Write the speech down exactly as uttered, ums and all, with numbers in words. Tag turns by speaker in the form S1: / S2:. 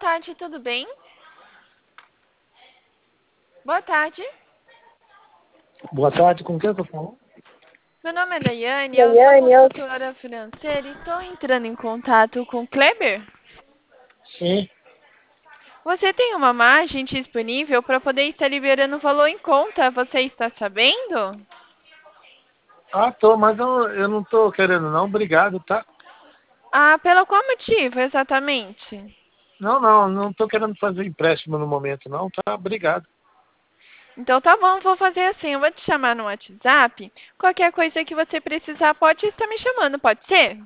S1: tarde, tudo bem? Boa tarde.
S2: Boa tarde, com quem eu tô falando?
S1: Meu nome é Daiane, eu sou
S2: Daiane, eu...
S1: consultora financeira e estou entrando em contato com o Kleber.
S2: Sim.
S1: Você tem uma margem disponível para poder estar liberando o valor em conta, você está sabendo?
S2: Ah, tô, mas eu, eu não tô querendo não, obrigado, tá?
S1: Ah, pelo qual motivo, exatamente?
S2: Não, não, não tô querendo fazer empréstimo no momento não, tá? Obrigado.
S1: Então tá bom, vou fazer assim, eu vou te chamar no WhatsApp. Qualquer coisa que você precisar, pode estar me chamando, pode ser?